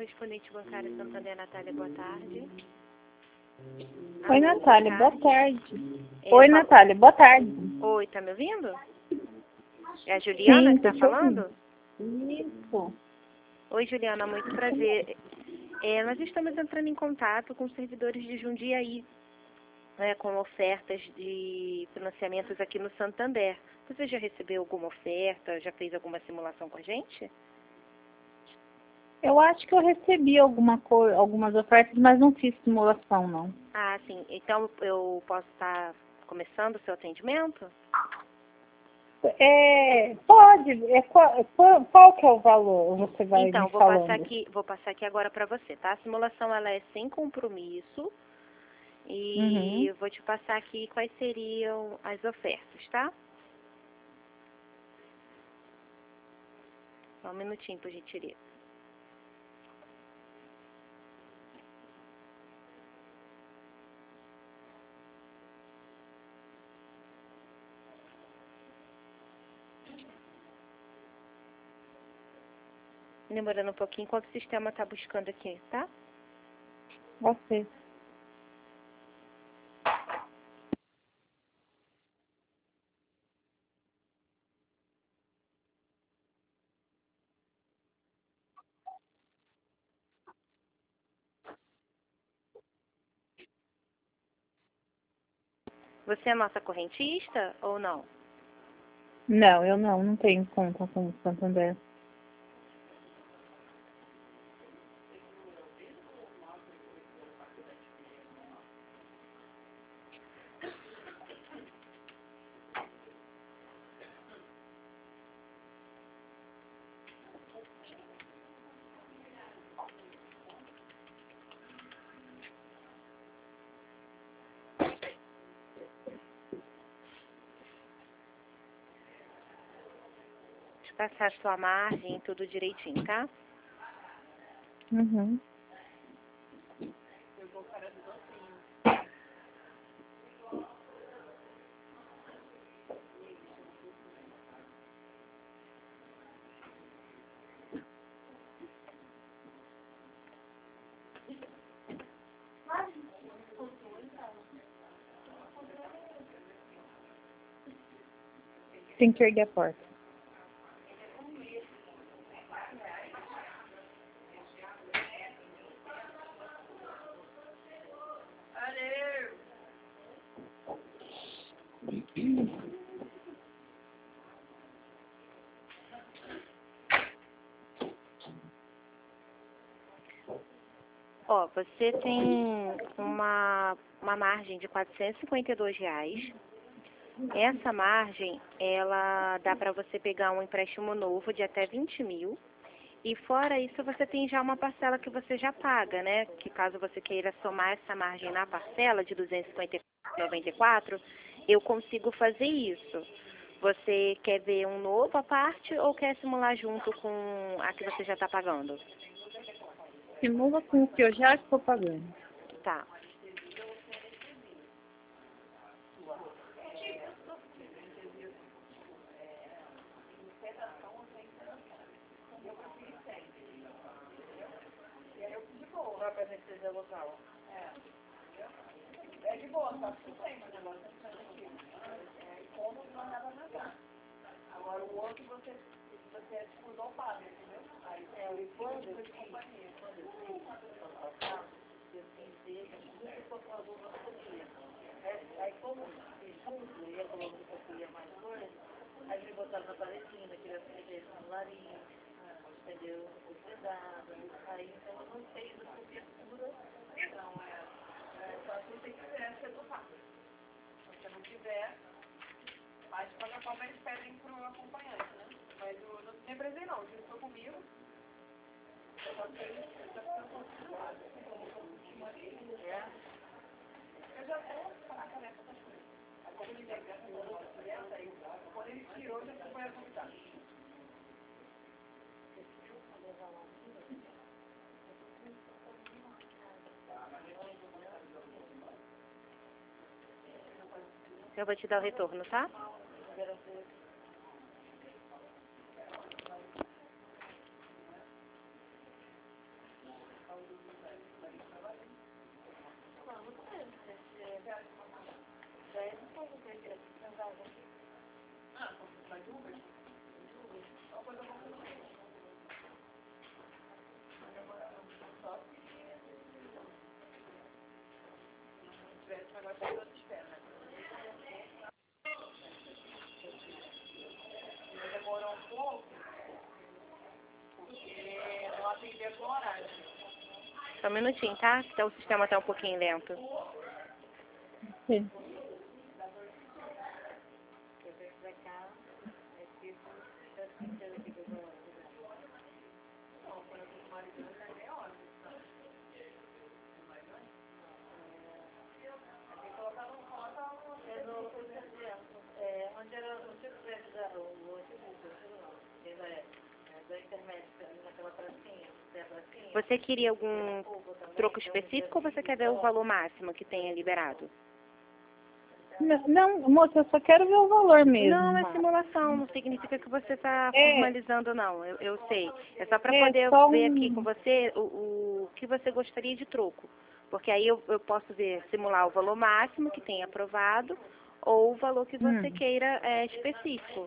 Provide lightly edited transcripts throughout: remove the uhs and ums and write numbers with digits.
correspondente bancária Santander, Natália, boa tarde. Oi, Alô, Natália, boa boa tarde. Falo- Natália, boa tarde. Oi, tá me ouvindo? É a Juliana Sim, que tá tô te falando? Isso. Oi, Juliana, muito prazer. Nós estamos entrando em contato com os servidores de Jundiaí, né, com ofertas de financiamentos aqui no Santander. Você já recebeu alguma oferta? Já fez alguma simulação com a gente? Eu acho que eu recebi algumas ofertas, mas não fiz simulação, não. Ah, sim. Então eu posso estar começando o seu atendimento? Pode. Qual que é o valor? Você vai Então, me falando. vou passar aqui agora para você, tá? A simulação ela é sem compromisso e Uhum. eu vou te passar aqui quais seriam as ofertas, tá? Só um minutinho, por gentileza. Demorando um pouquinho enquanto o sistema está buscando aqui, tá? Você. Você é nossa correntista ou não? Não, eu não tenho conta com o Santander. Deixa eu passar a sua margem, tudo direitinho, tá? Uhum. Tem que erguer a porta. Ó, você tem uma margem de R$ 452. Essa margem, ela dá para você pegar um empréstimo novo de até 20 mil. E fora isso, você tem já uma parcela que você já paga, né? Que caso você queira somar essa margem na parcela de R$ 254,94, eu consigo fazer isso. Você quer ver um novo à parte ou quer simular junto com a que você já está pagando? Simula com o que eu já estou pagando. Tá. Eu vou te dar o retorno, tá? Só um minutinho, tá? Que o sistema tá um pouquinho lento. Sim. Você queria algum troco específico ou você quer ver o valor máximo que tenha liberado? Não, moça, eu só quero ver o valor mesmo. Não, é simulação, não significa que você está formalizando, não. Eu sei. É só para poder só ver aqui com você o que você gostaria de troco. Porque aí eu posso ver, simular o valor máximo que tenha aprovado ou o valor que você queira específico.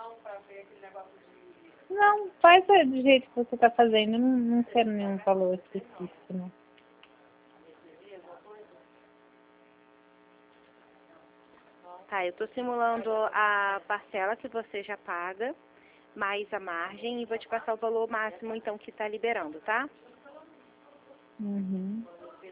Não, faz do jeito que você está fazendo. Eu não quero nenhum valor específico, não. Tá, eu estou simulando a parcela que você já paga, mais a margem, e vou te passar o valor máximo, então, que está liberando, tá? Uhum.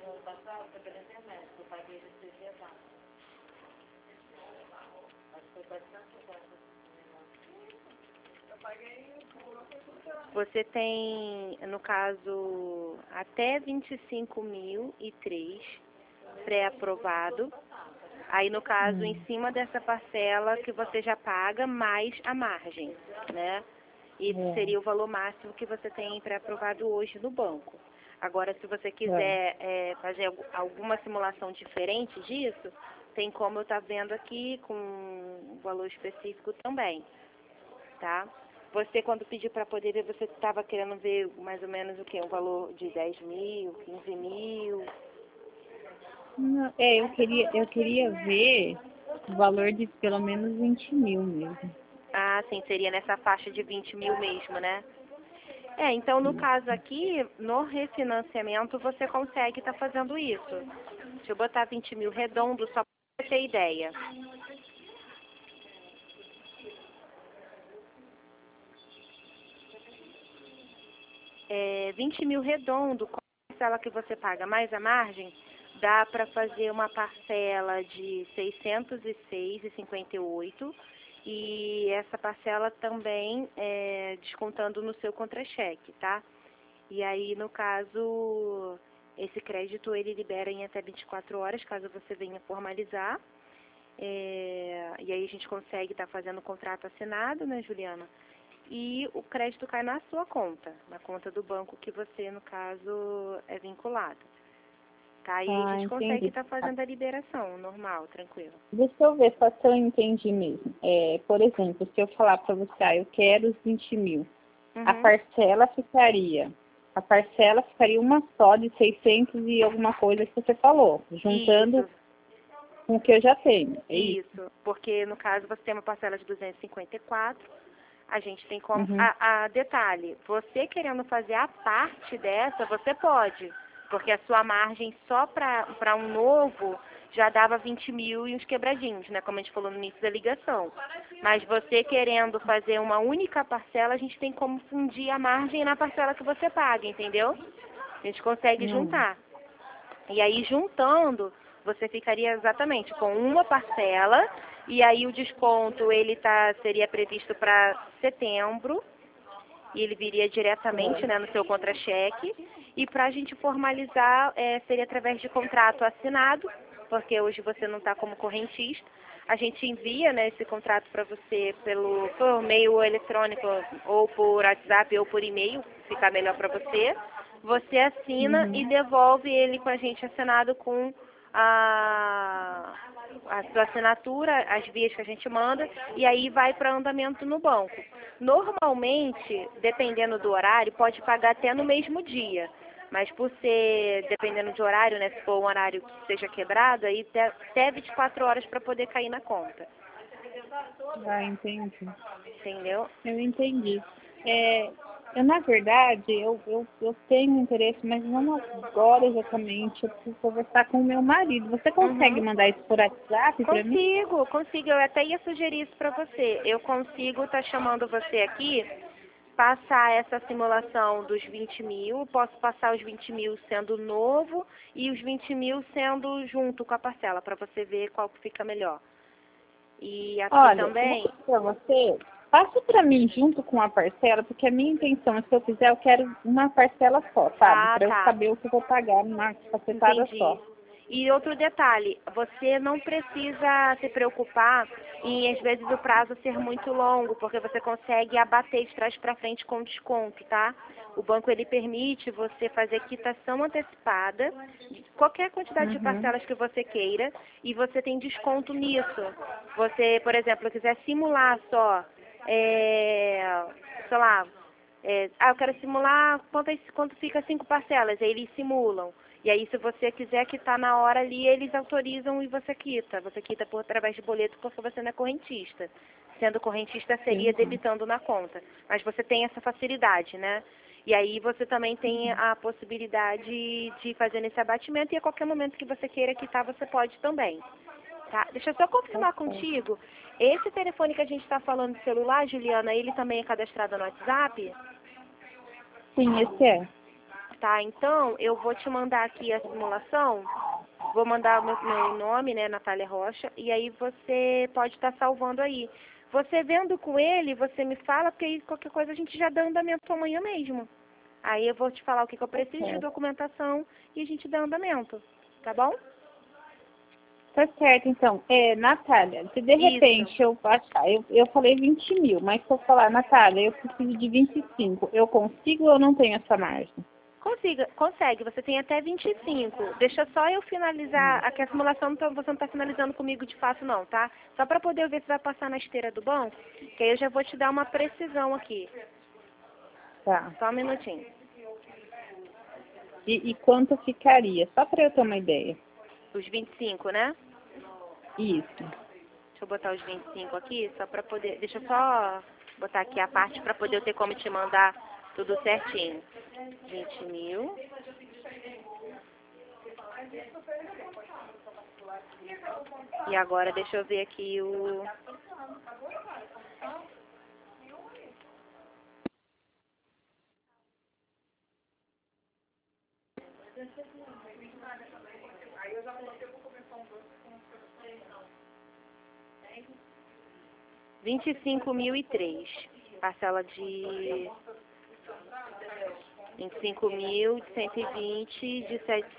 Você tem, no caso, até 25.003 pré-aprovado. Aí, no caso, em cima dessa parcela que você já paga, mais a margem, né? Esse seria o valor máximo que você tem pré-aprovado hoje no banco. Agora, se você quiser fazer alguma simulação diferente disso, tem como eu estar vendo aqui com um valor específico também, tá? Você, quando pediu para poder ver, você estava querendo ver mais ou menos o quê? Um valor de 10 mil, 15 mil? Não, eu queria ver o valor de pelo menos 20 mil mesmo. Ah, sim, seria nessa faixa de 20 mil mesmo, né? Então, no caso aqui, no refinanciamento, você consegue estar fazendo isso. Deixa eu botar 20 mil redondo, só para ter ideia. 20 mil redondo, com a parcela que você paga mais a margem, dá para fazer uma parcela de 606,58 e essa parcela também descontando no seu contra-cheque, tá? E aí, no caso, esse crédito ele libera em até 24 horas, caso você venha formalizar. E aí a gente consegue estar fazendo o contrato assinado, né, Juliana? E o crédito cai na sua conta, na conta do banco que você, no caso, é vinculado. Tá? E aí a gente consegue estar fazendo a liberação normal, tranquilo. Deixa eu ver só se eu entendi mesmo. Por exemplo, se eu falar para você, eu quero os 20 mil, a parcela ficaria uma só de 600 e alguma coisa que você falou, juntando com o que eu já tenho. Isso, porque no caso você tem uma parcela de 254, a gente tem como... detalhe, você querendo fazer a parte dessa, você pode, porque a sua margem só para um novo já dava 20 mil e uns quebradinhos, né? Como a gente falou no início da ligação. Mas você querendo fazer uma única parcela, a gente tem como fundir a margem na parcela que você paga, entendeu? A gente consegue juntar. E aí, juntando, você ficaria exatamente com uma parcela, e aí o desconto ele seria previsto para setembro, e ele viria diretamente, né, no seu contra-cheque. E para a gente formalizar, seria através de contrato assinado, porque hoje você não está como correntista. A gente envia, né, esse contrato para você por meio eletrônico, ou por WhatsApp, ou por e-mail, ficar melhor para você. Você assina e devolve ele com a gente assinado com a sua assinatura, as vias que a gente manda, e aí vai para andamento no banco. Normalmente, dependendo do horário, pode pagar até no mesmo dia. Mas por ser, dependendo de horário, né, se for um horário que seja quebrado, aí até 24 horas para poder cair na conta. Ah, entendi. Entendeu? Eu entendi. Na verdade, eu tenho interesse, mas não agora exatamente. Eu preciso conversar com o meu marido. Você consegue mandar isso por WhatsApp para mim? Consigo. Eu até ia sugerir isso para você. Eu consigo estar chamando você aqui, passar essa simulação dos 20 mil. Posso passar os 20 mil sendo novo e os 20 mil sendo junto com a parcela, para você ver qual que fica melhor. E aqui Olha, também... para você, passa para mim junto com a parcela, porque a minha intenção é, se eu fizer, eu quero uma parcela só, sabe? Ah, Para eu tá. saber o que eu vou pagar numa cacetada Entendi. só. E outro detalhe, você não precisa se preocupar em, às vezes, o prazo ser muito longo, porque você consegue abater de trás para frente com desconto, tá? O banco, ele permite você fazer quitação antecipada de qualquer quantidade de parcelas que você queira e você tem desconto nisso. Você, por exemplo, quiser simular só, sei lá, eu quero simular quanto fica 5 parcelas, aí eles simulam. E aí, se você quiser quitar na hora ali, eles autorizam e você quita. Você quita através de boleto porque você não é correntista. Sendo correntista, seria debitando na conta. Mas você tem essa facilidade, né? E aí você também tem a possibilidade de fazer nesse abatimento e a qualquer momento que você queira quitar, você pode também. Tá? Deixa eu só confirmar contigo. Esse telefone que a gente está falando de celular, Juliana, ele também é cadastrado no WhatsApp? Sim, esse é. Tá, então eu vou te mandar aqui a simulação, vou mandar o meu nome, né, Natália Rocha, e aí você pode estar salvando aí. Você vendo com ele, você me fala, porque aí qualquer coisa a gente já dá andamento amanhã mesmo. Aí eu vou te falar o que eu preciso de documentação e a gente dá andamento, tá bom? Tá certo, então. Natália, se de repente eu achar, eu falei 20 mil, mas se eu falar, Natália, eu preciso de 25, eu consigo ou eu não tenho essa margem? Consegue, você tem até 25. Deixa só eu finalizar, aqui a simulação você não está finalizando comigo de fato não, tá? Só para poder ver se vai passar na esteira do banco, que aí eu já vou te dar uma precisão aqui. Tá. Só um minutinho. E quanto ficaria? Só para eu ter uma ideia. Os 25, né? Isso. Deixa eu botar os 25 aqui, só para poder... Deixa eu só botar aqui a parte para poder eu ter como te mandar tudo certinho. 20 mil. E agora deixa eu ver aqui o... R$ 25.003. Parcela de 25.120 de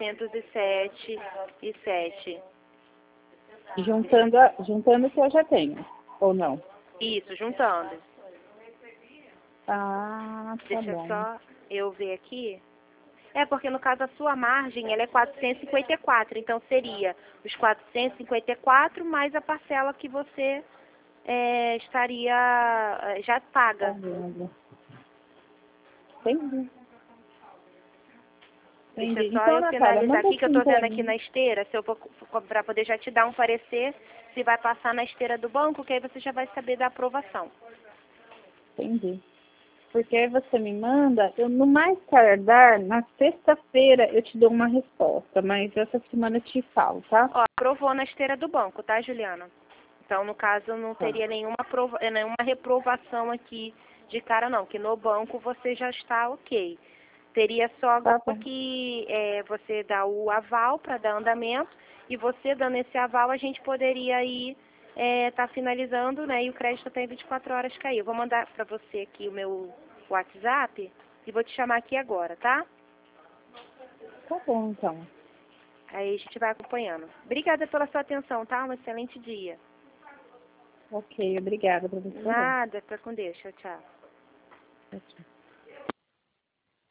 707,07. Juntando o que eu já tenho, ou não? Isso, juntando. Ah, tá Deixa bom. só eu ver aqui. Porque no caso a sua margem ela é 454, então seria os 454 mais a parcela que você estaria já paga. Tá vendo. Entendi. Deixa Entendi. só Então, eu Natália, finalizar manda aqui que eu assim estou pra vendo aqui mim. na esteira, se eu vou para poder já te dar um parecer se vai passar na esteira do banco, que aí você já vai saber da aprovação. Entendi. Porque aí você me manda, eu no mais tardar, na sexta-feira eu te dou uma resposta, mas essa semana eu te falo, tá? Ó, aprovou na esteira do banco, tá, Juliana? Então, no caso, não teria nenhuma reprovação aqui de cara, não, que no banco você já está ok. Teria só agora que você dá o aval para dar andamento, e você dando esse aval, a gente poderia aí tá finalizando, né, e o crédito tem 24 horas cair. Eu vou mandar para você aqui o meu WhatsApp e vou te chamar aqui agora, tá? Tá bom, então. Aí a gente vai acompanhando. Obrigada pela sua atenção, tá? Um excelente dia. Ok, obrigada pra você. Nada, fica com Deus. Tchau, tchau. Tchau, tchau.